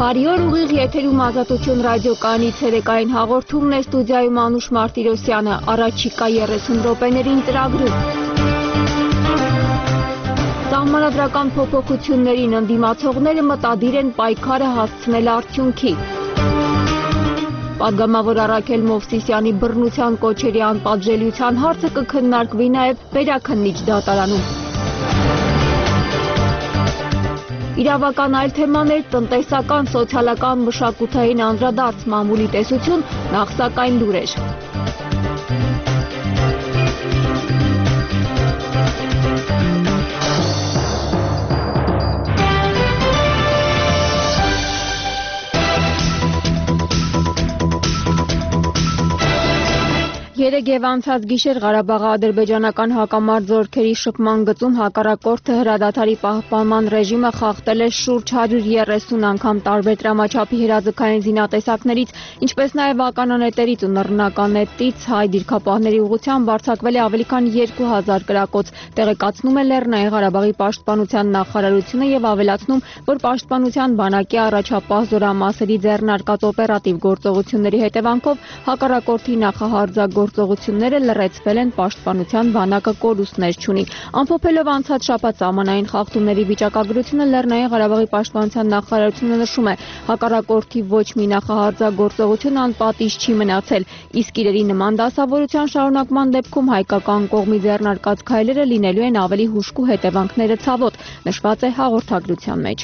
Բարի օր, ուղիղ եթերում Ազատություն ռադիոկայանի ցերեկային հաղորդումն է, ստուդիայում Անուշ Մարտիրոսյանը, առաջիկա 30 րոպեներին ծրագրում։ Սահմանադրական փոփոխություններին ընդդիմացողները մտադիր են պայքարը հասցնել արդյունքի։ Պատգամավոր Առաքել Մովսիսյանի բռնության կոչերի անպատժելիության հարցը կքննարկվի նաև վերաքննիչ դատարանում։ Իրավական այլ թեմաներ, տնտեսական, սոցիալական, մշակութային անդրադարձ, մամուլի տեսություն, նախ սակայն լուրեր։ Երեկ և անցած գիշեր Ղարաբաղի ադրբեջանական հակամարտ զորքերի շփման գծում հակառակորդը հրադադարի պահպանման ռեժիմը խախտել է շուրջ 130 անգամ տարբեր տրամաչափի հրաձգային զինատեսակներից, ինչպես նաև ականանետերից ու նռնականետից հայ դիրքապահների ուղղությամբ արձակվել է ավելի քան 2000 կրակոց, տեղեկացնում է Լեռնային Ղարաբաղի պաշտպանության նախարարությունը և ավելացնում, որ պաշտպանության բանակի առաջապահ զորամասերի ձեռնարկած օպերատիվ գործողությունների հետևանքով հակառակորդի նախահարձակողությունները լրացվել են, պաշտպանության բանակը կորուստներ չունի։ Ամփոփելով անցած շաբաթ սահմանային խախտումների վիճակագրությունը, Լեռնային Ղարաբաղի պաշտպանության նախարարությունը նշում է, հակառակորդի ոչ մի նախահարձակողություն անպատիժ չի մնացել, իսկ իրերի նման դասավորության շարունակման դեպքում հայկական կողմի ձեռնարկած քայլերը լինելու են ավելի հուժկու հետևանքները ցավոտ, նշված է հաղորդագրության մեջ։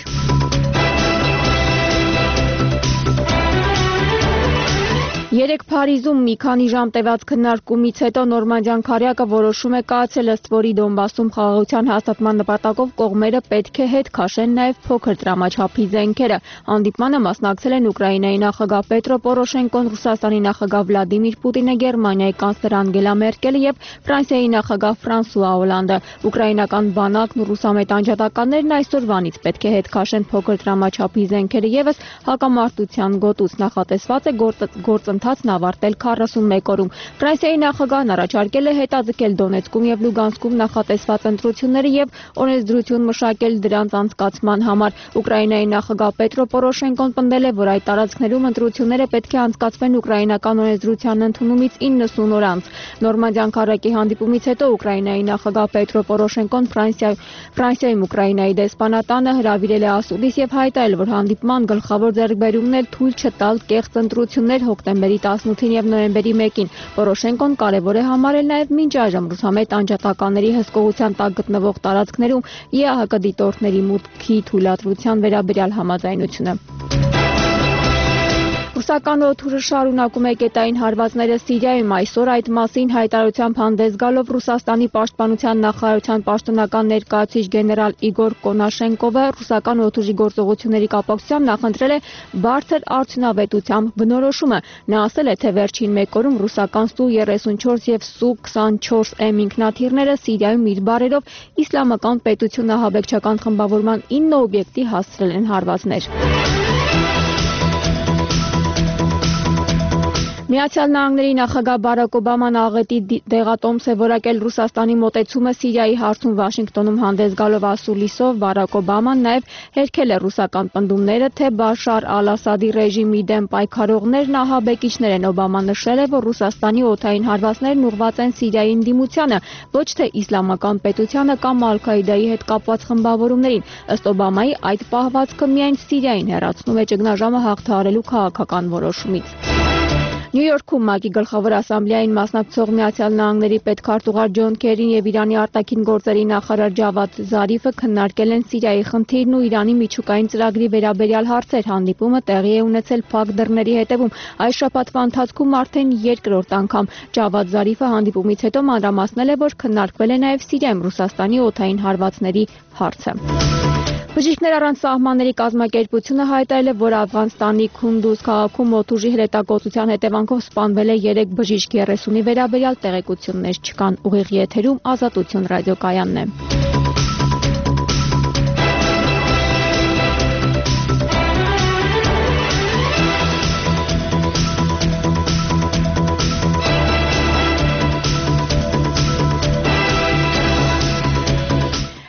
Երեկ Փարիզում մի քանի ժամ տևած քննարկումից հետո Նորմանդյան քառյակը որոշում է կայացել, ըստ որի Դոնբասում խաղաղության հաստատման նպատակով կողմերը պետք է հետ քաշեն նաև փոքր տրամաչափի զենքերը։ Հանդիպմանը մասնակցել են Ուկրաինայի նախագահ Պետրո Պորոշենկոն, Ռուսաստանի նախագահ Վլադիմիր Պուտինը, Գերմանիայի կանցլեր Անգելա Մերկելը և Ֆրանսիայի նախագահ Ֆրանսուଆ Օլանդը։ Ուկրաինական բանակն ու ռուսամետ անջատականներն այսօրվանից պետք է հետ քաշեն փոքր տրամաչափի զենքերը ևս հակամարտության գոտուց, նախատեսված է գործընթացն ավարտել 41 օրում։ Ֆրանսիայի նախագահն առաջարկել է հետաձգել Դոնեցկում և Լուգանսկում նախատեսված ընտրությունները և օրենսդրություն մշակել դրանց անցկացման համար։ Ուկրաինայի նախագահ Պետրո Պորոշենկոն պնդել է, որ այդ տարածքներում ընտրությունները պետք է անցկացվեն ուկրաինական օրենսդրության ընդունումից 90 օր անց։ Նորմանդյան քառակի հանդիպումից հետո Ուկրաինայի նախագահ Պետրո Պորոշենկոն Ֆրանսիայում Ուկրաինայի դեսպանատանը հրավիրել է ասուլիս և հայտարարել, որ հանդիպման գլխավոր ձեռքբերումն էլ թույլ չտալ կեղծ ընտրություններ հոկտեմբերի 18-ին և նոյեմբերի 1-ին։ Պորոշենկոն կարևոր է համարել նաև մինչ այժմ ռուսամետ անջատականների հսկողության տակ գտնվող տարածքներում ԵԱՀԿ դիտորդների մուտքի թույլատրության վերաբերյալ համաձայնությունը։ Ռուսական օդուժը շարունակում է կետային հարվածները Սիրիայում։ Այսօր այդ մասին հայտարարությամբ հանդես գալով Ռուսաստանի պաշտպանության նախարարության պաշտոնական ներկայացուցիչ գեներալ Իգոր Կոնաշենկովը ռուսական օդուժի գործողությունների կապակցությամբ նախընտրել է բարձր արդյունավետությամբ բնորոշումը։ Նա ասել է, թե վերջին մեկ օրում ռուսական Սու-34 և Սու-24M ինքնաթիռները Սիրիայում իր բառերով իսլամական պետություն ահաբեկչական խմբավորման 9 օբյեկտի հասցրել են հարվածներ։ Միացյալ Նահանգների նախագահ Բարաք Օբաման աղետի դեղատոմս է որակել Ռուսաստանի մոտեցումը Սիրիայի հարցում։ Վաշինգտոնում հանդես գալով ասուլիսով Բարաք Օբաման նաև հերքել է ռուսական պնդումները, թե Բաշար Ալ-Ասադի ռեժիմի դեմ պայքարողներն ահաբեկիչներ են։ Օբաման նշել է, որ Ռուսաստանի օդային հարվածներն ուղղված են Սիրիայի ընդդիմությանը, ոչ թե իսլամական պետությանը կամ Ալ-Քաիդայի հետ կապված խմբավորումներին։ Ըստ Օբամայի, այդ պահվածքը միայն Սիրիային հեռացնում է ճգնաժամը հաղթահարելու քաղաքական որոշումից։ Նյու Յորքում ՄԱԿ-ի գլխավոր ասամբլեային մասնակցող Միացյալ Նահանգների պետքարտուղար Ջոն Քերին և Իրանի արտաքին գործերի նախարար Ջավադ Զարիֆը քննարկել են Սիրիայի խնդիրն ու Իրանի միջուկային ծրագրի վերաբերյալ հարցեր։ Հանդիպումը տեղի է ունեցել փակ դռների հետևում։ Այս շաբաթվա ընթացքում արդեն երկրորդ անգամ Ջավադ Զարիֆը հանդիպումից հետո մանրամասնել է, որ քննարկվել է նաև Սիրիայում Ռուսաստանի օդային հարվածների հարցը։ Բժիշկներ առանց սահմանների կազմակերպությունը հայտարարել է, որ Աֆղանստանի Քունդուզ քաղաքում օդուժի հրետակոծության հետևանքով սպանվել է 3 բժիշկ, 30-ի վերաբերյալ տեղեկություններ չկան։ Ուղիղ եթերում Ազատություն ռադիոկայանն է։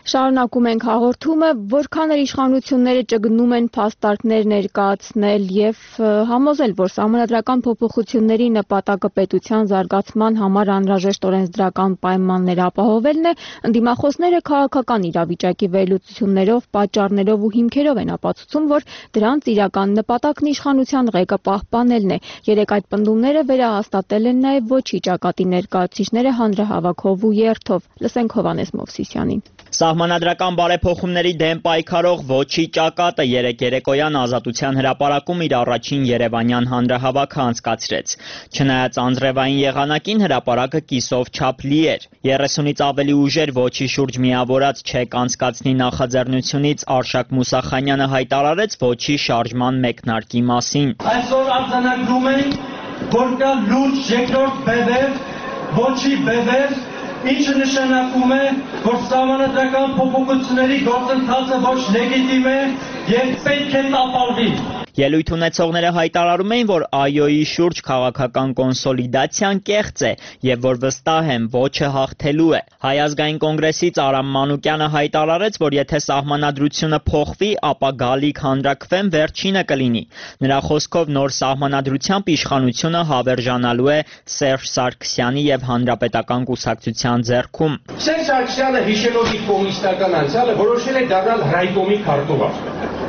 Շարունակում ենք հաղորդումը, որքան էլ իշխանությունները ճգնում են փաստարկներ ներկայացնել եւ համոզել, որ սահմանադրական փոփոխությունների նպատակը պետության զարգացման համար անհրաժեշտ օրենսդրական պայմաններ ապահովելն է, ընդդիմախոսները քաղաքական իրավիճակի վերլուծություններով, պատճառներով ու հիմքերով են ապացուցում, որ դրանց իրական նպատակն իշխանության ղեկը պահպանելն է։ Երեք այդ պնդումները վերահաստատել են նաեւ ոչի ճակատի ներկայացուցիչները հանրահավաքով ու երթով։ Լսենք Հովհաննես Մովսիսյանին։ Սահմանադրական բարեփոխումների դեմ պայքարող ոչի ճակատը երեկ երեկոյան Ազատության հրապարակում իր առաջին երևանյան հանրահավաքը անցկացրեց։ Չնայած անձրևային եղանակին հրապարակը կիսով չափ լի էր։ 30-ից ավելի ուժեր ոչի շուրջ միավորած չեք անցկացնի նախաձեռնությունից Արշակ Մուսախանյանը հայտարարեց ոչի շարժման մեկնարկի մասին։ Այսօր արձանագրում ենք, որ կա լուրջ երկրորդ բևեր, ոչի բևեր, ինչը նշանակում է, որ սահմանադրական փոփոխությունների գործընթացը ոչ լեգիտիմ է եւ պետք է տապալվի։ Ելույթ ունեցողները հայտարարում էին, որ ԱՅՈ-ի շուրջ քաղաքական կոնսոլիդացիան կեղծ է եւ որ վստահ են ոչը հաղթելու է։ Հայ ազգային կոնգրեսից Արամ Մանուկյանը հայտարարեց, որ եթե սահմանադրությունը փոխվի, ապա գալիք հանրաքվեն վերջինը կլինի։ Նրա խոսքով նոր սահմանադրությամբ իշխանությունը հավերժանալու է Սերժ Սարգսյանի եւ Հանրապետական կուսակցության ձեռքում։ Սերժ Սարգսյանը հիշելով իր կոմունիստական անցյալը որոշել է դառնալ ռայկոմի քարտուղար։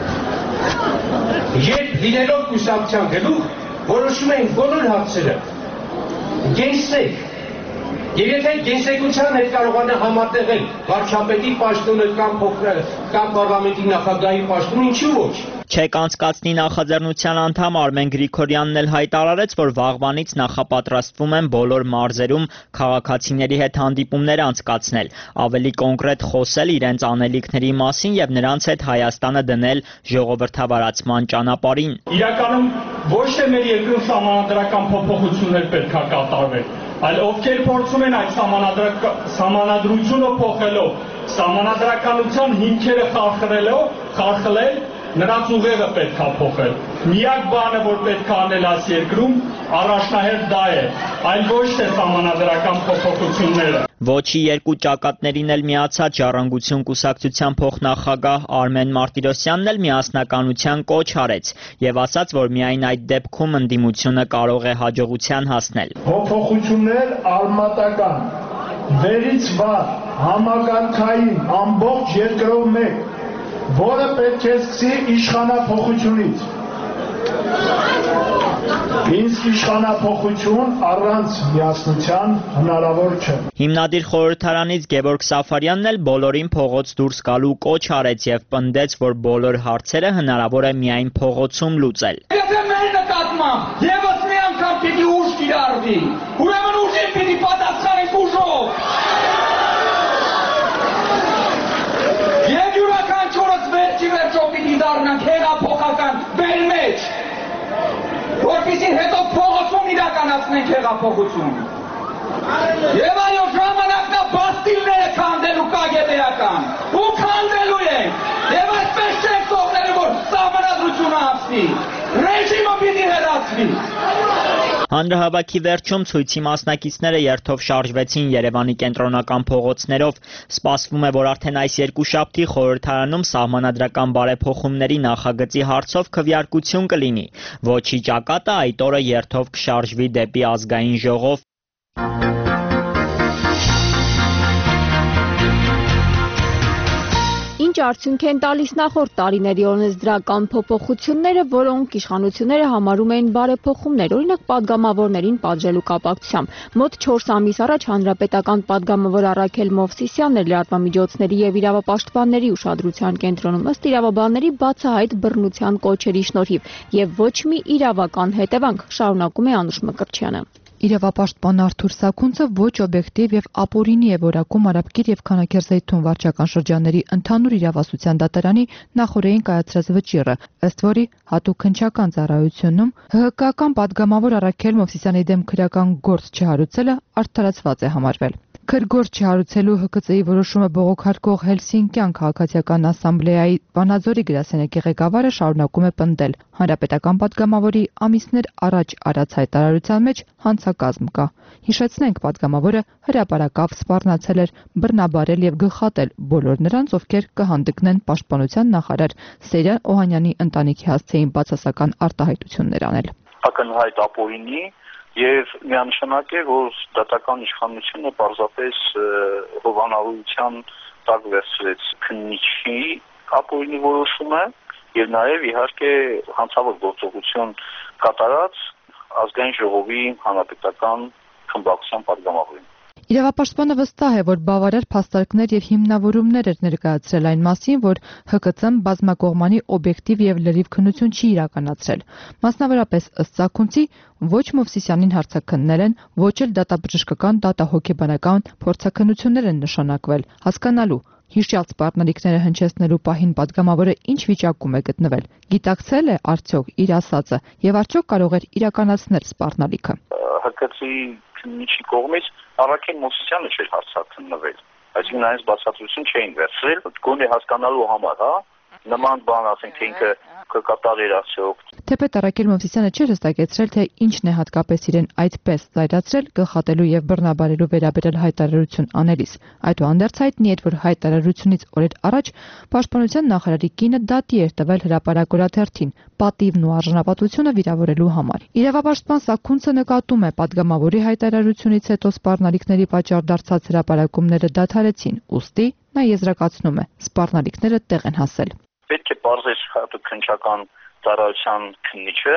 Երբ լինելով կուսակցության գլուխ, որոշում են բոլոր հարցերը գենսեք, եւ եթե գենսեկության հետ կարողանա համատեղել վարչապետի պաշտոնը կամ պարլամենտի նախագահի պաշտոնը, ինչու ոչ։ Չեք անցկացնի նախաձեռնության անդամ Արմեն Գրիգորյանն էլ հայտարարեց, որ վաղվանից նախապատրաստվում են բոլոր մարզերում քաղաքացիների հետ հանդիպումներ անցկացնել, ավելի կոնկրետ խոսել իրենց անելիքների մասին եւ նրանց հետ Հայաստանը դնել ժողովրդավարացման ճանապարհին։ Իրականում ոչ թե մեր երկրում սահմանադրական փոփոխություններ պետք է կատարվեն, այլ ովքեր փորձում են այդ սահմանադրությունը փոխելով, սահմանադրականության հիմքերը խարխլել, նրանց ուղեղը պետք է փոխել։ Միակ բանը, որ պետք է անել այս երկրում, առաջնահերթ դա է, այլ ոչ թե սահմանադրական փոփոխությունները։ Ոչի երկու ճակատներին էլ միացած Ժառանգություն կուսակցության փոխնախագահ Արմեն Մարտիրոսյանն էլ միասնականության կոչ արեց եւ ասաց, որ միայն այդ դեպքում ընդդիմությունը կարող է հաջողության հասնել։ Փոփոխություններ արմատական, վերից վար, համակարգային, ամբողջ երկրով մեկ, որը պետք է սկսի իշխանափոխությունից։ Իսկ իշխանափոխություն առանց միասնության հնարավոր չէ։ Հիմնադիր խորհրդարանից Գևորգ Սաֆարյանն էլ բոլորին փողոց դուրս գալու կոչ արեց եւ պնդեց, որ բոլոր հարցերը հնարավոր է միայն փողոցում լուծել։ Եթե մեր նկատմամբ եւս մի անգամ պիտի ուժ կիրառվի, ուրեմն ուժին պիտի պատասխանենք ուժով։ Եվ յուրաքանչյուրս վերջո պիտի դառնանք հեղափոխական բեր մեջ, որպեսզի հետո փողոցում իրականացնենք հեղափոխություն։ Եվ այո, ժամանակն է բաստիլները քանդելու կագեբեական, ու քանդելու ենք, եւ այսպես չենք թողնելու, որ սահմանադրությունը ապսվի, ռեժիմը պիտի հեռացվի։ Հանրահավաքի վերջում ցույցի մասնակիցները երթով շարժվեցին Երևանի կենտրոնական փողոցներով։ Սպասվում է, որ արդեն այս երկուշաբթի խորհրդարանում սահմանադրական բարեփոխումների նախագծի հարցով քվեարկություն կլինի։ Ոչի ճակատը այդ օրը երթով կշարժվի դեպի ազգային ժողով։ Ինչ արդյունք են տալիս նախորդ տարիների օրենսդրական փոփոխությունները, որոնք իշխանությունները համարում էին բարեփոխումներ, օրինակ падգամավորներին պատժելու կապակցությամբ։ Մոտ 4 ամիս առաջ հանրապետական падգամավոր Առաքել Մովսիսյանն էր լրատվամիջոցների եւ իրավապաշտպանների ուշադրության կենտրոնում ըստ իրավաբանների բացահայտ բռնության կոչերի շնորհիվ եւ ոչ մի իրավական հետևանք, շարունակում է Անուշ Մկրտչյանը։ Իրավապաշտպան Արթուր Սաքունցը ոչ օբյեկտիվ եւ ապօրինի է որակում Արաբկիր եւ Քանաքերձեյթուն վարչական շրջանների ընդհանուր իրավասության դատարանի նախորդին կայացրած վճիռը, ըստ որի հատուկ քննչական ծառայությունում ՀՀԿ-ական падգամավոր Առաքել Մովսիսյանի դեմ քրեական գործ չհարուցելը արդարացված է համարվել։ Քրգործ չհարուցելու ՀԿՑ-ի որոշումը բողոքարկող Հելսինկյան քաղաքացիական ասամբլեայի Վանաձորի գրասենյակի ղեկավարը շարունակում է պնդել։ Հանրապետական падգամավորի ամիսներ առաջ արած հայտարարության մեջ հանցագ գործակազմ կա։ Հիշեցնենք, պատգամավորը հրապարակավ սպառնացել էր բռնաբարել եւ գլխատել բոլոր նրանց, ովքեր կհանդգնեն պաշտպանության նախարար Սեյրան Օհանյանի ընտանիքի հասցեին բացասական արտահայտություններ անել։ Ակնհայտ ապօրինի եւ միանշանակ է, որ դատական իշխանությունը պարզապես հովանավորության տակ վերցրեց քննիչի ապօրինի որոշումը եւ նաեւ իհարկե հանցավոր գործողություն կատարած ազգային ժողովի հանրապետական խմբակցության պատգամավորին։ Իրավապաշտպանը վստահ է, որ բավարար փաստարկներ եւ հիմնավորումներ էր ներկայացրել այն մասին, որ ՀԿՑ-ն բազմակողմանի օբյեկտիվ եւ լրիվ քննություն չի իրականացրել։ Մասնավորապես ըստ Սաքունցի ոչ Մովսիսյանին հարցաքննել են, ոչ էլ դատաբժշկական դատահոգեբանական փորձաքննություններ են նշանակվել, հասկանալու հիշյալ սպառնալիքները հնչեցնելու պահին պատգամավորը ինչ վիճակում է գտնվել, գիտակցել է արդյոք իր ասածը եւ արդյոք կարող էր իրականացնել սպառնալիքը։ ՀԿՑ-ի քննիչի կողմից Արաքեն Մովսիսյանը չէր հարցաքննվել, այսինքն այնպես բացատրություն չէին վերցրել, գոնե հասկանալու համար, նման բան ասենք ինքը կկատարեր արդյոք։ Թեպետ Արաքել Մովսիսյանը չէր հստակեցրել, թե ինչն է հատկապես իրեն այդպես զայրացրել գլխատելու եւ բռնաբարելու վերաբերյալ հայտարարություն անելիս։ Այդուհանդերձ հայտնի էր, որ հայտարարությունից օրեր առաջ Պաշտպանության նախարարի կինը դատի էր տվել հրապարակորաթերթին պատիվն ու արժանապատվությունը վիրավորելու համար։ Իրավապաշտպան Սաքունցը նկատում է, պատգամավորի հայտարարությունից հետո սպառնալիքների պատճառ դարձած հրապարակումները դադարեցին, ուստի նա եզրակացնում է, սպառնալիքները տեղ են հասել։ Պետք է բարձր հատուկ քննչական ծառայության քննիչը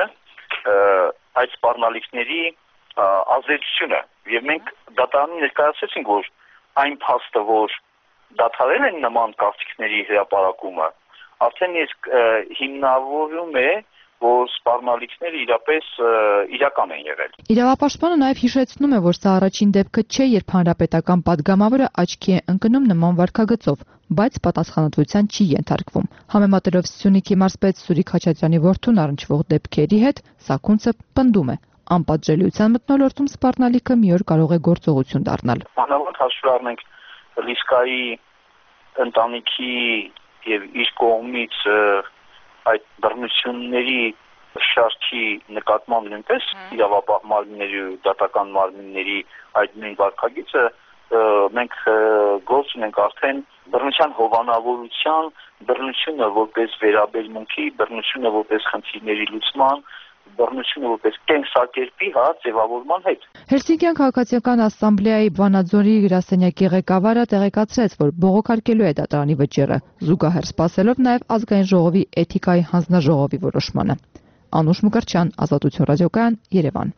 այդ սպառնալիքների ազդեցությունը եւ մենք դատարանին ներկայացրեցինք, որ այն փաստը, որ դադարել են նման կարծիքների հրապարակումը, արդեն իսկ հիմնավորում է, որ սպառնալիքները իրապես իրական են եղել։ Իրավապաշտպանը նաև հիշեցնում է, որ սա առաջին դեպքը չէ, երբ հանրապետական պատգամավորը աչքի է ընկնում նման վարքագծով, բայց պատասխանատվության չի ենթարկվում։ Համեմատելով Սյունիքի մարզպետ Սուրիկ Խաչատրյանի որդուն առնչվող դեպքերի հետ, Սաքունցը պնդում է, անպատժելիության մթնոլորտում սպառնալիքը մի օր կարող է գործողություն դառնալ։ Մանավանդ հաշվի առնենք Լիսկայի ընտանիքի եւ իր կողմից այդ բռնությունների շարքի նկատմամբ նույնպես իրավապահ մարմինների ու դատական մարմինների այդ նույն վարքագիծը մենք գործ ունենք արդեն բռնության հովանավորության, բռնությունը որպես վերաբերմունքի, բռնությունը որպես խնդիրների լուծման, բռնությունը որպես կենսակերպի ձևավորման հետ։ Հելսինկյան քաղաքացիական ասամբլեայի Վանաձորի գրասենյակի ղեկավարը տեղեկացրեց, որ բողոքարկելու է դատարանի վճիռը, զուգահեռ սպասելով նաև ազգային ժողովի էթիկայի հանձնաժողովի որոշմանը։ Անուշ Մկրտչյան, Ազատություն ռադիոկայան, Երևան։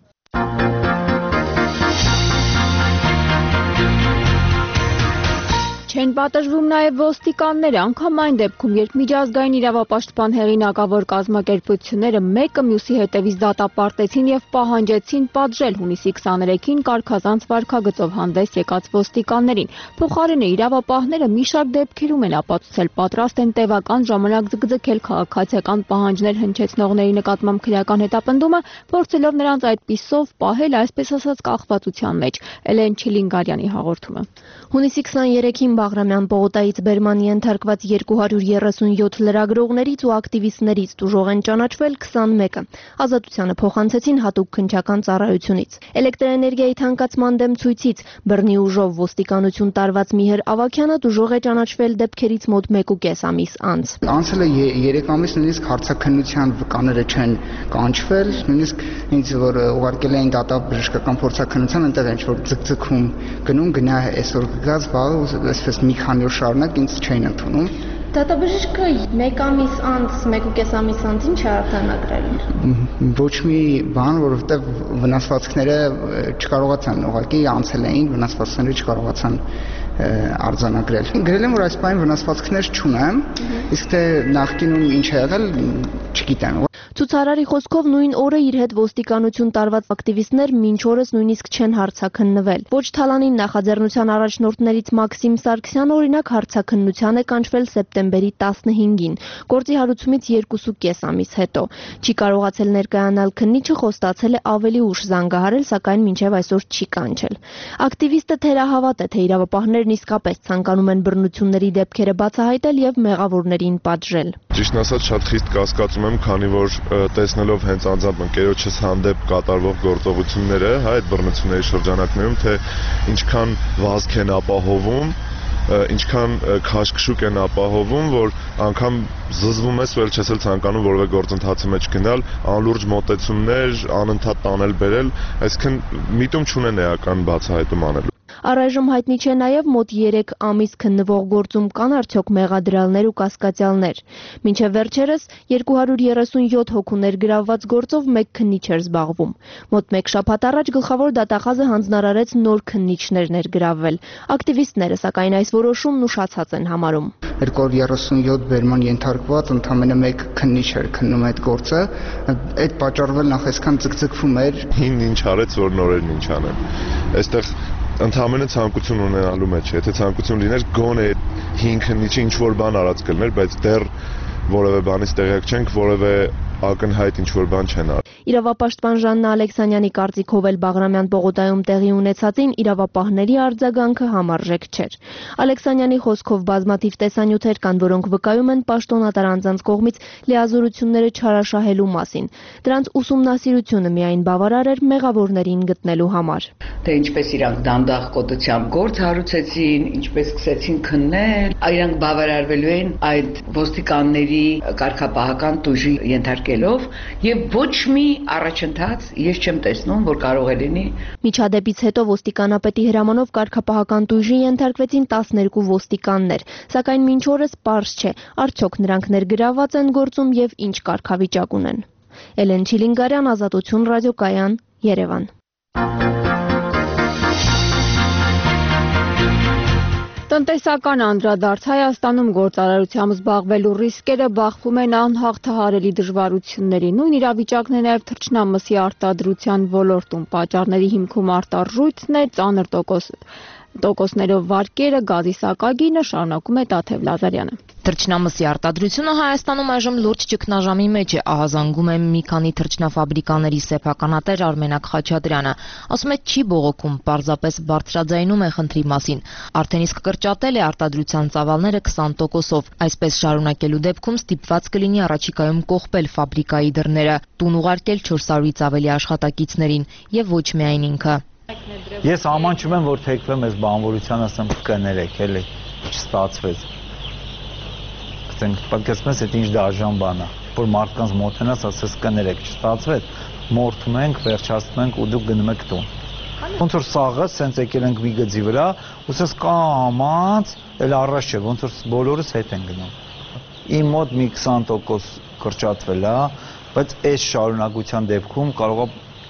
Չեն պատժվում նաև ոստիկանները, անգամ այն դեպքում, երբ միջազգային իրավապաշտպան հեղինակավոր կազմակերպությունները մեկը մյուսի հետևից դատապարտեցին եւ պահանջեցին պատժել հունիսի 23-ին կարգազանց վարքագծով հանդես եկած ոստիկաններին։ Փոխարենը իրավապահները մի շարք դեպքերում են ապացուցել պատրաստ են տևական ժամանակ ձգձգել քաղաքացիական պահանջներ հնչեցնողների նկատմամբ քրեական հետապնդումը, փորձելով նրանց այդպիսով պահել այսպես ասած կախվածության մեջ։ Էլեն Չիլինգարյանի հաղորդումը։ Հունիսի 23-ին Բաղրամյան պողոտայից բերման ենթարկված 237 լրագրողներից ու ակտիվիստներից տուժող են ճանաչվել 21-ը։ Ազատությանը փոխանցեցին հատուկ քննչական ծառայությունից։ Էլեկտրաէներգիայի թանկացման դեմ ցույցից բռնի ուժով ոստիկանություն տարված Միհր Ավագյանը տուժող է ճանաչվել դեպքերից մոտ 1.5 ամիս անց։ Անցել է 3 ամիս, նույնիսկ հարցաքննության վկաները չեն կանչվել, նույնիսկ ինձ որ ուղարկել էին դատաբժշկական փորձաքննության, այնտեղ ինչ որ ձգձգում գնում, գնա այսօր գած բաղը այսպես մի քանի օր շարունակ ինձ չէին ընդունում։ Դատաբժիշկը 1 ամիս անց, 1.5 ամիս անց ինչ է արձանագրել։ Ոչ մի բան, որովհետև վնասվածքները չկարողացան, ուղղակի անցել էին, վնասվածքները չկարողացան արձանագրել։ Գրել եմ, որ այս բան վնասվածքներ չունեմ, իսկ թե նախկինում ինչ է եղել, չգիտեմ։ Ցուցարարի խոսքով նույն օրը իր հետ ոստիկանություն տարված ակտիվիստներ մինչ օրս նույնիսկ չեն հարցաքննվել։ Ոչ Թալանին նախաձեռնության առաջնորդներից Մաքսիմ Սարգսյանը օրինակ հարցաքննության է կանչվել սեպտեմբերի 15-ին, գործի հարուցումից 2.5 ամիս հետո։ Չի կարողացել ներկայանալ քննիչը, խոստացել է ավելի ուշ զանգահարել, սակայն մինչև այսօր չի կանչել։ Ակտիվիստը թերահավատ է, թե իրավապահներն իսկապես ցանկանում են բռնությունների դեպքերը բացահայտել եւ մեղավորներին պատժել։ Ճիշտն ասած շատ խիստ կասկածում եմ, քանի որ տեսնելով հենց անձամբ ընկերոջս հանդեպ կատարվող գործողությունները, այդ բռնությունների շրջանակներում, թե ինչքան վազք են ապահովում, ինչքան քաշքշուկ են ապահովում, որ անգամ զզվում ես, որ չես էլ ցանկանում որևէ գործընթացի մեջ գնալ, անլուրջ մոտեցումներ, անընդհատ տանել բերել, այսինքն միտում չունեն էական բացահայտում անելու։ Առայժմ հայտնի չէ նաև մոտ 3 ամիս քննվող գործում կան արդյոք մեղադրյալներ ու կասկածյալներ։ Մինչև վերջերս 237 հոգու ներգրավված գործով մեկ քննիչ էր զբաղվում։ Մոտ 1 շաբաթ առաջ գլխավոր դատախազը հանձնարարեց նոր քննիչներ ներգրավվել։ Ակտիվիստները սակայն այս որոշումն ուշացած են համարում։ 237 բերման ենթարկված ընդամենը մեկ քննիչ էր քննում այդ գործը, այդ պատճառով նախ այսքան ձգձգվում էր։ Հին ինչ արեց, որ նորերն ինչ անեն։ Այստեղ ընդհանրապես ցանկություն ունենալու մեջ, եթե ցանկություն լիներ, գոնե 5 քննիչի ինչ որ բան արած կլներ, բայց դեռ որևէ բանից տեղյակ չենք, որևէ ակնհայտ ինչ որ բան չեն արել։ Իրավապաշտպան Ժաննա Ալեքսանյանի կարծիքով էլ Բաղրամյան պողոտայում տեղի ունեցածին իրավապահների արձագանքը համարժեք չէր։ Ալեքսանյանի խոսքով բազմաթիվ տեսանյութեր կան, որոնք վկայում են պաշտոնատար անձանց կողմից լիազորությունները չարաշահելու մասին։ Դրանց ուսումնասիրությունը միայն բավարար էր մեղավորներին գտնելու համար։ Թե ինչպես իրանք դանդաղ կոտությամբ գործ հարուցեցին, ինչպես սկսեցին քննել, իրանք բավարարվելու են այդ ոստիկանների կարգապահական տուժի ենթարկելով եւ ոչ մի առաջընթաց ես չեմ տեսնում, որ կարող է լինի։ Միջադեպից հետո ոստիկանապետի հրամանով կարգապահական տուժի ենթարկվեցին 12 ոստիկաններ, սակայն մինչ օրս պարզ չէ, արդյոք նրանք ներգրավված են գործում եւ ինչ կարգավիճակ ունեն։ Էլեն Չիլինգարյան, Ազատություն ռադիոկայան, Երևան։ Տնտեսական անդրադարձ Հայաստանում գործարարությամբ զբաղվելու ռիսկերը բախվում են անհաղթահարելի դժվարությունների։ Նույն իրավիճակն է նաև թռչնամսի արտադրության ոլորտում։ Պատճառների հիմքում արտարժույթն է, ծանր տոկոսներով վարկերը, գազի սակագինը, շարունակում է Տաթև Լազարյանը։ Թռչնամսի արտադրությունը Հայաստանում այժմ լուրջ ճգնաժամի մեջ է, ահազանգում է մի քանի թռչնաֆաբրիկաների սեփականատեր Արմենակ Խաչատրյանը։ Ասում է չի բողոքում, պարզապես բարձրաձայնում է խնդրի մասին։ Արդեն իսկ կրճատել է արտադրության ծավալները 20%-ով։ Այսպես շարունակելու դեպքում ստիպված կլինի առաջիկայում կողպել ֆաբրիկայի դռները, տուն ուղարկել 400-ից ավելի աշխատակիցներին եւ ոչ միայն ինքը։ Ես ամանչում եմ, որ թեքվեմ այս բանվորության, ասեմ կներեք, էլի չստացվեց։ Պատկերացնում ես, այդ ինչ դաժան բան է, որ մարդկանց մոտենաս ասես կներեք, չստացվեց, մորթում ենք, վերջացնում ենք ու դուք գնում եք տուն։ Ոնց որ սաղը սենց եկել ենք մի գծի վրա, ուսես կամած, էլ առաջ չէ, ոնց որ բոլորս հետ են գնում։ Իմ մոտ մի 20% կրճատվել է, բայց այս շարունակության դեպքում կարող է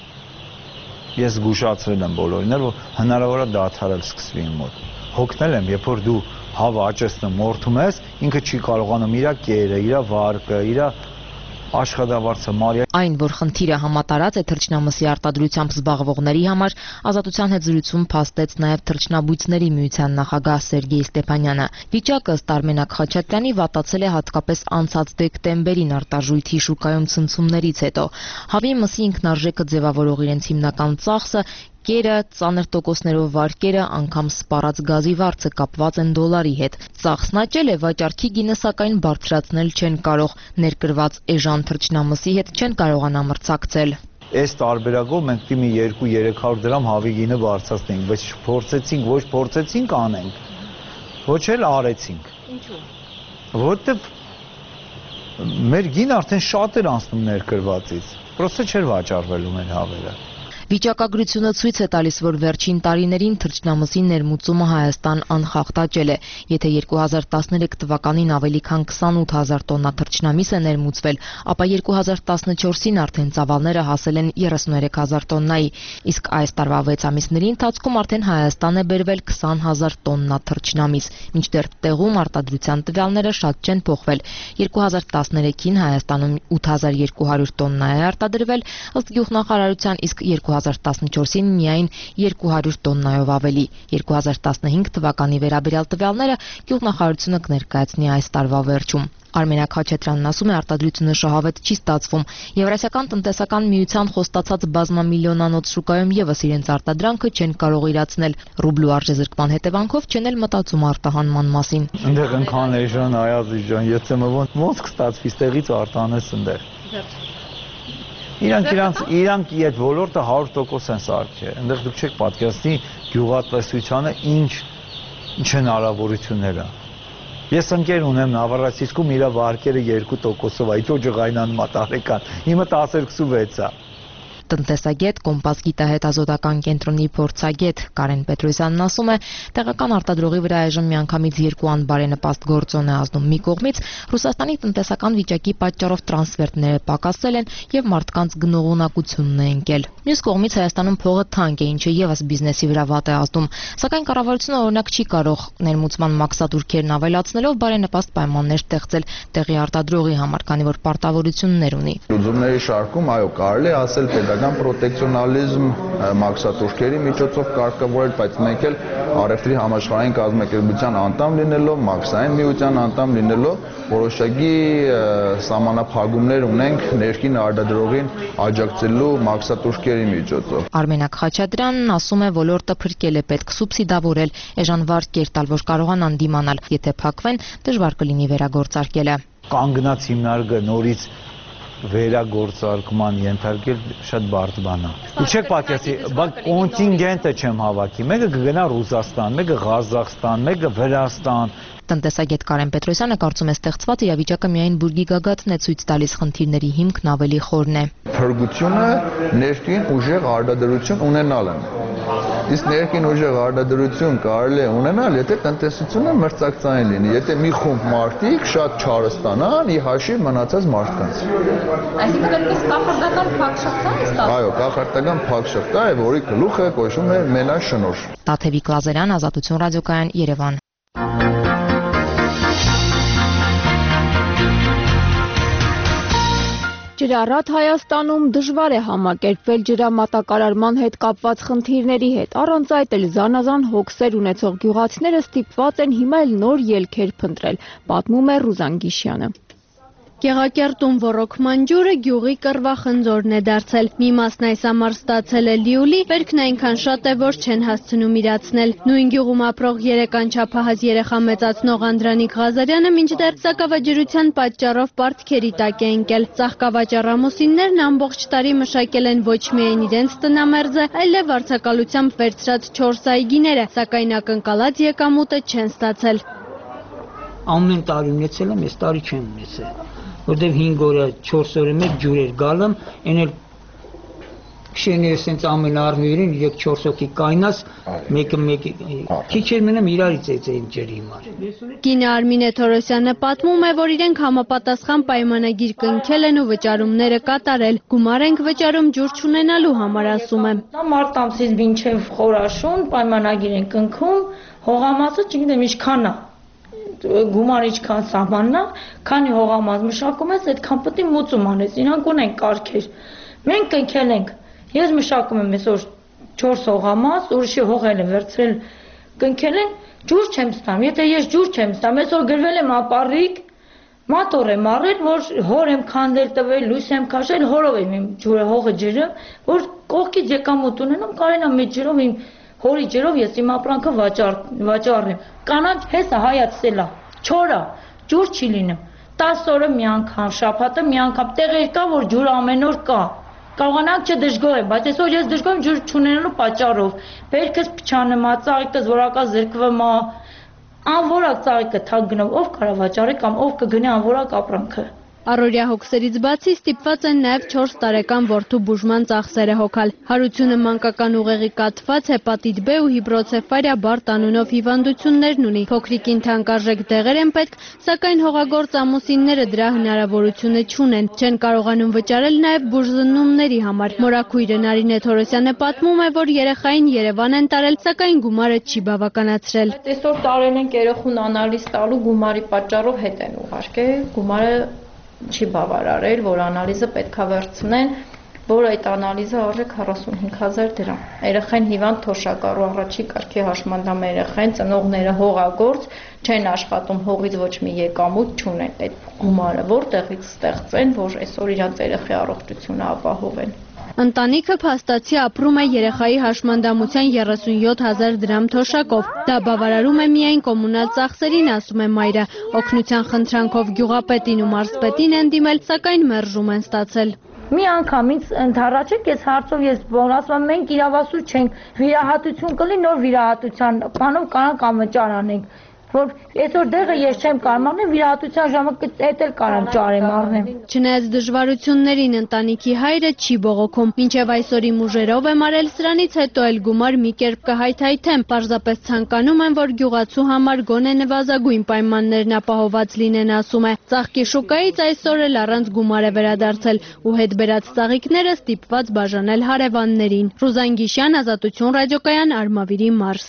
ես զգուշացրել եմ բոլորին, որ հնարավոր է դադարել սկսվի իմ մոտ։ Հոգնել եմ, երբ որ դու հավը աճեցնում, մորթում ես, ինքը չի կարողանում իր կերը, իր վարկը, իր աշխատավարձը մարիա։ Այն, որ խնդիրը համատարած է թռչնամսի արտադրությամբ զբաղվողների համար, Ազատության հետ զրույցում փաստեց նաև թռչնաբույծների միության նախագահ Սերգեյ Ստեփանյանը։ Վիճակը ըստ Արմենակ Խաչատրյանի վատացել է հատկապես անցած դեկտեմբերին արտարժույթի շուկայում ցնցումներից հետո։ Հավի մսի ինքնարժեքը ձևավորող իրենց հիմնական ծախսը կերը, ծանր տոկոսներով վարկերը, անգամ սպառած գազի վարձը կապված են դոլարի հետ։ Ծախսն աճել է, վաճառքի գինը սակայն բարձրացնել չեն կարող, ներկրված էժան թռչնամսի հետ չեն կարողանա մրցակցել։ Այս տարբերակով մենք մի 200-300 դրամ հավի գինը բարձրացնենք, բայց ոչ փորձեցինք անենք, ոչ էլ արեցինք։ Ինչու՞։ Որտեվ մեր գինը արդեն շատ էր անցնում ներկրվածից, պրոստը չէր վաճառվելու մեր հավերը։ Վիճակագրությունը ցույց է տալիս, որ վերջին տարիներին թռչնամսի ներմուծումը Հայաստան անխախտ աճել է։ Եթե 2013 թվականին ավելի քան 28000 տոննա թռչնամիս է ներմուծվել, ապա 2014-ին արդեն ծավալները հասել են 33000 տոննայի, իսկ այս տարվա 6 ամիսների ընթացքում արդեն Հայաստան է բերվել 20000 տոննա թռչնամիս, մինչդեռ տեղում արտադրության տվյալները շատ չեն փոխվել։ 2013-ին Հայաստանում 8200 տոննա է արտադրվել, ըստ գյուղնախարարության, իսկ 2014-ին միայն 200 տոննայով ավելի։ 2015 թվականի վերաբերյալ տվյալները գյուղնախարարությունը կներկայացնի այս տարվա վերջում։ Արմենակ Խաչատրյանն ասում է, արտադրությունը շահավետ չի ստացվում։ Եվրասիական տնտեսական միության խոստացած բազմամիլիոնանոց շուկայում եւս իրենց արտադրանքը չեն կարող իրացնել։ Ռուբլու արժեզրկման հետևանքով չեն էլ մտածում արտահանման մասին։ Այնտեղ ընկան էժան Այազի ջան, եթե ոնց կստացվի ստեղից արտանես այնտեղ։ Իրանք այդ ոլորտը 100% են սարքել։ Այնտեղ դուք չեք պատկերացնի գյուղատնտեսությանը ինչ հնարավորություններ է։ Ես ընկեր ունեմ Նավառացիցքում, իր վարկերը 2%-ով, այդ ջղայնան մատարեկան։ Իմը 10.6 է։ Տնտեսագետ, Կոմպաս գիտահետազոտական կենտրոնի փորձագետ Կարեն Պետրոսյանն ասում է, տեղական արտադրողի վրա այժմ միանգամից 2 անբարենպաստ գործոն է ազդում։ Մի կողմից Ռուսաստանի տնտեսական վիճակի պատճառով տրանսֆերտները պակասել են եւ մարդկանց գնողունակությունն է ընկել։ Մյուս կողմից Հայաստանում փողը թանկ է, ինչը եւս բիզնեսի վրա վատ է ազդում։ Սակայն կառավարությունը օրինակ չի կարող ներմուծման մաքսատուրքերն ավելացնելով բարենպաստ պայմաններ ստեղծել տեղի արտադրողի համար, քանի որ պարտավորություններ ունի։ Լուծումների շարքում, այո, կարելի է ասել պետական պրոտեկցիոնալիզմ մաքսատուրքերի միջոցով կարգավորել, բայց մենք էլ առևտրի համաշխարհային կազմակերպության անդամ լինելով, մաքսային միության անդամ լինելով, որոշակի սահմանափակումներ ունենք ներքին արտադրողին աջակցելու մաքսատուրքերի միջոցով։ Արմենակ Խաչատրյանն ասում է, ոլորտը փրկել է, պետք սուբսիդավորել, էժան վարկեր տալ, որ կարողանան դիմանալ, եթե փակվեն, դժվար կլինի վերագործարկելը։ Կանգնած հիմնարկը նորից վերագործարկման ենթարկել շատ բարդ բան է։ Ու չեք պատկերացնի, բայց կոնտինգենտը չեմ հավաքի։ Մեկը կգնա Ռուսաստան, մեկը Ղազախստան, մեկը Վրաստան։ Տնտեսագետ Կարեն Պետրոսյանը կարծում է, ստեղծված իրավիճակը միայն բուրգի գագաթն է ցույց տալիս, խնդիրների հիմքն ավելի խորն է։ Փրկությունը ներքին ուժեղ արտադրություն ունենալն է։ Իսկ ներքին ուժեղ արտադրություն կարելի է ունենալ, եթե տնտեսությունը մրցակցային լինի, եթե մի խումբ մարդիկ շատ չարը ստանան ի հաշիվ մնացած մարդկանց։ Այսինքն կախարդական փակ շղթա է ստացվում։ Այո, կախարդական փակ շղթա է, որի գլուխը կոչվում է մենաշնորհ։ Տաթևիկ Լազարյան, Ազատություն ռադիոկայան, Երևան։ Ջրառատ Հայաստանում դժվար է համակերպվել ջրամատակարարման հետ կապված խնդիրների հետ, առանց այդ էլ զանազան հոգսեր ունեցող գյուղացիները ստիպված են հիմա էլ նոր ելքեր փնտրել, պատմում է Ռուզան Գիշյանը։ Գեղակերտում ոռոգման ջուրը գյուղի կռվախնձորն է դարձել։ Մի մասն այս ամառ ստացել է լիուլի, վերքն այնքան շատ է, որ չեն հասցնում իրացնել։ Նույն գյուղում ապրող 3 անչափահաս երեխա մեծացնող Անդրանիկ Ղազարյանը մինչդեռ սակավաջրության պատճառով պարտքերի տակ է ընկել։ Ծաղկավաճառ ամուսիններն ամբողջ տարի մշակել են ոչ միայն իրենց տնամերձը, այլև վարձակալությամբ վերցրած 4 այգիները, սակայն ակնկալած եկամուտը չեն ստացել։ Ամեն տարի ունեցել եմ, այս տարի չեմ ունեցել, որտեղ 5 օրը 4 օրը մեկ ջուր էր գալում, այն էլ քշեները սենց ամեն արմիվերին 3-4 հոգի կայնած, մեկը քիչ էր մնում իրարից էցեին ջրի համար։ Կինը Արմինե Թորոսյանը պատմում է, որ իրենք համապատասխան պայմանագիր կնքել են ու վճարումները կատարել։ Գումար ենք վճարում ջուր չունենալու համար, ասում է։ Մարտ ամսից մինչև խորաշուն պայմանագիր են կնքում, հողամասը չգիտեմ ինչքան է։ Գումարը ինչքան սահմանն է, քանի հողամաս մշակում ես, այդքան պետք է մուծում անես, իրանք ունեն կարգեր։ Մենք կնքել ենք, ես մշակում եմ այսօր 4 հողամաս, ուրիշի հողել եմ վերցրել, կնքել են, ջուր չեմ ստանում, եթե ես ջուր չեմ ստանում, այսօր գրվել եմ ապառիկ, մատոր եմ առել, որ հոր եմ քանդել տվել, լույս եմ քաշել, հորով եմ իմ ջուրը հողը ջրը, որ կողքից եկամուտ ունենամ, կարենա մի ջրով իմ հորի ջրով ես իմ ապրանքը վաճառեմ։ Կանանց հեսա հայացել է, չորա, ջուր չի լինում։ 10 օրը մի անգամ, շաբաթը մի անգամ, տեղեր կա, որ ջուրը ամեն օր կա։ Կարողանանք չդժգոհեմ, բայց այսօր ես դժգոհ եմ ջուր չունենալու պատճառով։ Բերքս փչանում է, ծաղիկս որակա զրկվում է, անորակ ծաղիկը թակ գնով, ով կարա վաճառի կամ ով կգնի անորակ ապրանքը։ Առօրյա հոգսերից բացի ստիպված են նաև 4 տարեկան որդու բուժման ծախսերը հոգալ։ Հարությունը մանկական ուղեղի կաթված, հեպատիտ B ու հիբրոցեֆալիա բարդ անունով հիվանդություններն ունի։ Փոքրիկին թանկարժեք դեղեր են պետք, սակայն հողագործ ամուսինները դրա հնարավորությունը չունեն։ Չեն կարողանում վճարել նաև բուժզննումների համար։ Մորաքույրը Նարինե Թորոսյանը պատմում է, որ երեխային Երևան են տարել, սակայն գումարը չի բավականացրել։ Այսօր տարել են երեխուն անալիզ տալու գումարի պատճառով հետ են ուղարկել, գումարը չի բավարարել, որ անալիզը պետքա վերցնեն, որ այդ անալիզը արժե 45,000 դրամ։ Երեխային հիվանդ թոշակառու առաջի կարգի հաշմանդամ երեխային, ծնողները հողագործ, չեն աշխատում, հողից ոչ մի եկամուտ չունեն այդ գումարը, որտեղից ստեղծեն, որ այսօր իրանց երեխայի առողջությունը ապահովեն։ Ընտանիքը փաստացի ապրում է երեխայի հաշմանդամության 37,000 դրամ թոշակով։ Դա բավարարում է միայն կոմունալ ծախսերին, ասում է մայրը։ Օգնության խնդրանքով գյուղապետին ու մարզպետին են դիմել, սակայն մերժում են ստացել։ Մի անգամ ինձ ընդառաջեք այս հարցով ես ասում եմ մենք իրավասու չենք, վիրահատություն կլի, նոր վիրահատության բանով կարանք անվճար անենք, որ այսօր դեղը ես չեմ կարող առնել, վիրահատության ժամանակ էդ էլ կարամ ճարեմ առնեմ։ Չնայած դժվարություններին ընտանիքի հայրը չի բողոքում, մինչև այսօր իմ ուժերով եմ արել, սրանից հետո էլ գումար մի կերպ կհայթայթեմ, պարզապես ցանկանում եմ, որ գյուղացու համար գոնե նվազագույն պայմաններն ապահոված լինեն, ասում է։ Ծաղկի շուկայից այսօր էլ առանց գումար է վերադարձել ու հետ բերած ծաղիկները ստիպված բաժանել հարևաններին։ Ռուզան Գիշյան, Ազատություն ռադիոկայան, Արմավիրի մարզ։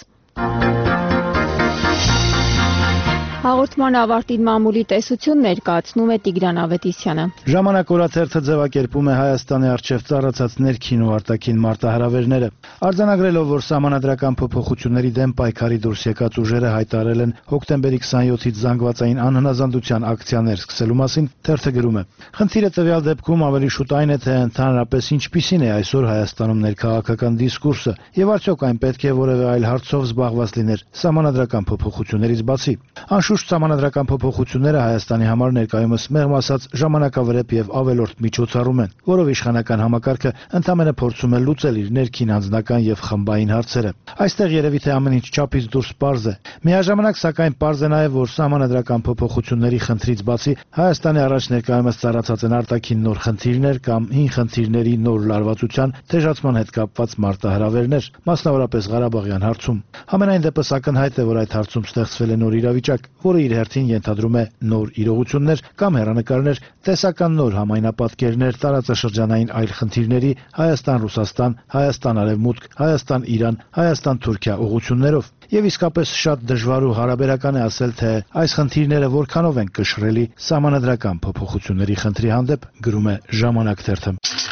Հաղորդման ավարտին մամուլի տեսություն ներկայացնում է Տիգրան Ավետիսյանը։ Ժամանակ օրաթերթը ձևակերպում է Հայաստանի առջև ծառացած ներքին ու արտաքին մարտահրավերները։ Արձանագրելով, որ սահմանադրական փոփոխությունների դեմ պայքարի դուրս եկած ուժերը հայտարարել են հոկտեմբերի 27-ից զանգվածային անհնազանդության ակցիաներ սկսելու մասին, թերթը գրում է. Խնդիրը տվյալ դեպքում ավելի շուտ այն է, թե ընդհանրապես ինչպիսին է այսօր Հայաստանում ներքաղաքական դիսկուրսը, եւ արդյոք այն պետք է որևէ այլ հարցով զբաղված լիներ սահմանադրական փոփոխություններից բացի։ Անշուշտ սահմանադրական փոփոխությունները Հայաստանի համար ներկայումս մեղմ ասած ժամանակավրեպ եւ ավելորդ միջոցառում են, որով իշխանական համակարգը ընդամենը փորձում է լուծել իր ներքին անձնական եւ խմբային հարցերը։ Այստեղ երևի թե ամեն ինչ չափից դուրս պարզ է։ Միաժամանակ սակայն պարզ է նաեւ, որ սահմանադրական փոփոխությունների խնդրից բացի Հայաստանի առաջ ներկայումս ծառացած են արտաքին նոր խնդիրներ կամ հին խնդիրների նոր լարվածության թեժացման հետ կապված մարտահրավերներ, մասնավորապես Ղարաբաղյան հարցում։ Համենայն դեպս ակնհայտ է, որ այդ հարցում ստեղծվել է նոր իրավիճակ, որը իր հերթին ենթադրում է նոր իրողություններ կամ հեռանկարներ, տեսական նոր համայնապատկերներ տարածաշրջանային այլ խնդիրների Հայաստան-Ռուսաստան, Հայաստան-Արևմուտք, Հայաստան-Իրան, Հայաստան-Թուրքիա ուղղություններով։ Եվ իսկապես շատ դժվար ու հարաբերական է ասել, թե այս խնդիրները որքանով են կշռելի սահմանադրական փոփոխությունների խնդրի հանդեպ, գրում է Ժամանակ թերթը։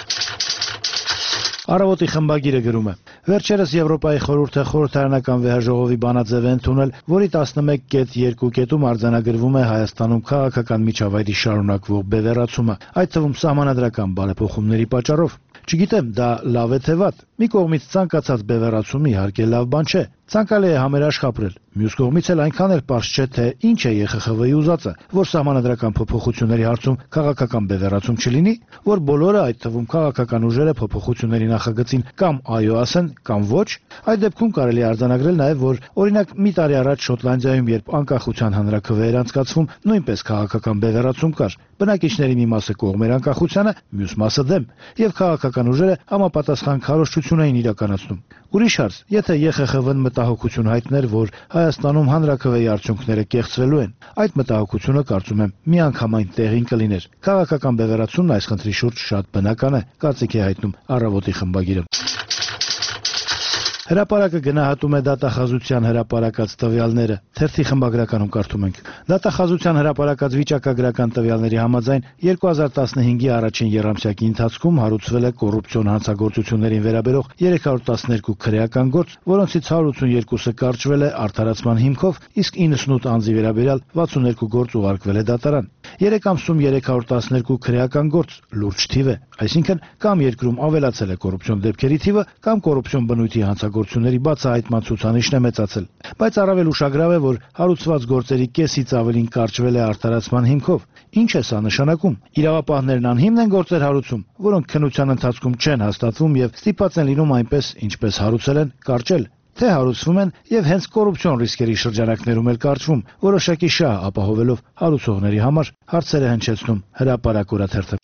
Առավոտի խմբագիրը գրում է. Վերջերս Եվրոպայի խորհուրդը խորհրդարանական վեհաժողովի բանաձև է ընդունել, որի 11.2 կետում արձանագրվում է Հայաստանում քաղաքական միջավայրի շարունակվող բևեռացումը, այդ թվում սահմանադրական բարեփոխումների պատճառով։ Չգիտեմ, դա լավ է թե վատ։ Մի կողմից ցանկացած բևեռացում իհարկե լավ բան չէ։ Ցանկալի է համերաշխ ապրել։ Մյուս կողմից էլ այնքան էլ պարզ չէ, թե ինչ է ԵԽԽՎ-ի ուզածը, որ սահմանադրական փոփոխությունների հարցում քաղաքական բևեռացում չլինի, որ բոլորը, այդ թվում քաղաքական ուժերը փոփոխությունների նախագծին կամ այո ասեն, կամ ոչ։ Այդ դեպքում կարելի է արձանագրել նաև, որ օրինակ մի տարի առաջ Շոտլանդիայում, երբ անկախության հանրաքվե էր անցկացվում, նույնպես քաղաքական բևեռացում կար։ Բնակիչների մի մասը կողմ էր անկախությանը, մյուս մասը դեմ, եւ քաղաքական ուժերը համապատասխան քարոզչություն էին իրականացնում։ Ուրիշ հարց, եթե ԵԽԽՎ-ն մտահոգություն հայտներ, որ Հայաստանում հանրաքվեի արդյունքները կեղծվելու են, այդ մտահոգությունը կարծում եմ միանգամայն տեղին կլիներ։ Քաղաքական բևեռացումն այս խնդրի շուրջ շատ բնական է, կարծիք է հայտնում Առավոտի խմբագիրը։ Հրապարակը գնահատում է դատախազության հրապարակած տվյալները։ Թերթի խմբագրականում կարդում ենք. Դատախազության հրապարակած վիճակագրական տվյալների համաձայն 2015-ի առաջին եռամսյակի ընթացքում հարուցվել է կոռուպցիոն հանցագործություններին վերաբերող 312 քրեական գործ, որոնցից 182-ը կարճվել է արդարացման հիմքով, իսկ 98 անձի վերաբերյալ 62 գործ ուղարկվել է դատարան։ 3 ամսում 312 քրեական գործ լուրջ թիվ է, այսինքն կամ երկրում ավելացել է կոռուպցիոն դեպքերի թիվը, կամ կոռուպցիոն բնույթի հանցագործությունների բացահայտման ցուցանիշն է մեծացել։ Բայց առավել ուշագրավ է, որ հարուցված գործերի կեսից ավելին կարճվել է արդարացման հիմքով։ Ինչ է սա նշանակում։ Իրավապահներն անհիմն են գործեր հարուցում, որոնք քննության ընթացքում չեն հաստատվում եւ ստիպված են լինում այնպես, ինչպես հարուցել են, կարճել։ Թե հարուցվում են եւ հենց կոռուպցիոն ռիսկերի շրջանակներում էլ կարճվում, որոշակի շահ ապահովելով հարուցողների համար, հարցեր է հնչեցնում Հրապարակ օրաթերթը։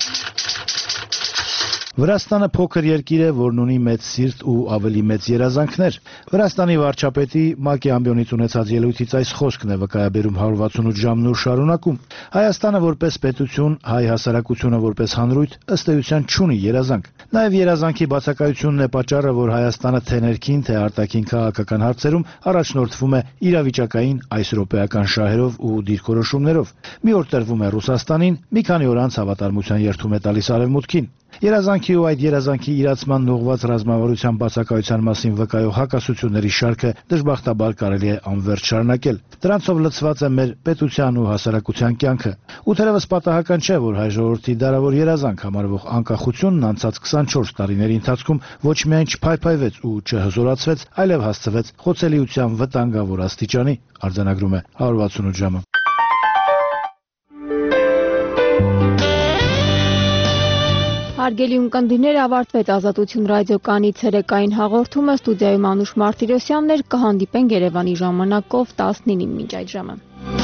Վրաստանը փոքր երկիր է, որն ունի մեծ սիրտ ու ավելի մեծ երազանքներ։ Վրաստանի վարչապետի ՄԱԿ-ի ամբիոնից ունեցած ելույթից այս խոսքն է վկայաբերում 168 ժամն ու շարունակում։ Հայաստանը որպես պետություն, հայ հասարակությունը որպես հանրույթ ըստ էության չունի երազանք։ Նաև երազանքի բացակայությունն է պատճառը, որ Հայաստանը թե ներքին, թե արտաքին քաղաքական հարցերում առաջնորդվում է իրավիճակային այս րոպեական շահերով ու դիրքորոշումներով։ Մի օր տրվում է Ռուսաստանին, մի քանի օր անց հավատարմության երդում է տալիս Արևմուտքին։ Երազանքի ու այդ երազանքի իրացման ուղղված ռազմավարության բացակայության մասին վկայող հակասությունների շարքը դժբախտաբար կարելի է անվերջ շարունակել։ Դրանցով լցված է մեր պետության ու հասարակության կյանքը։ Ու թերևս պատահական չէ, որ հայ ժողովրդի դարավոր երազանք համարվող անկախությունն անցած 24 տարիների ընթացքում ոչ միայն չփայփայվեց ու չհզորացվեց, այլև հասցվեց խոցելիության վտանգավոր աստիճանի, արձանագրում է 168 ժամը։ Հարգելի ունկնդիրներ, ավարտվեց Ազատություն ռադիոկայանի ցերեկային հաղորդումը, ստուդիայում Անուշ Մարտիրոսյանն էր, կհանդիպենք Երևանի ժամանակով 19-ին մինչ այդ ժամը։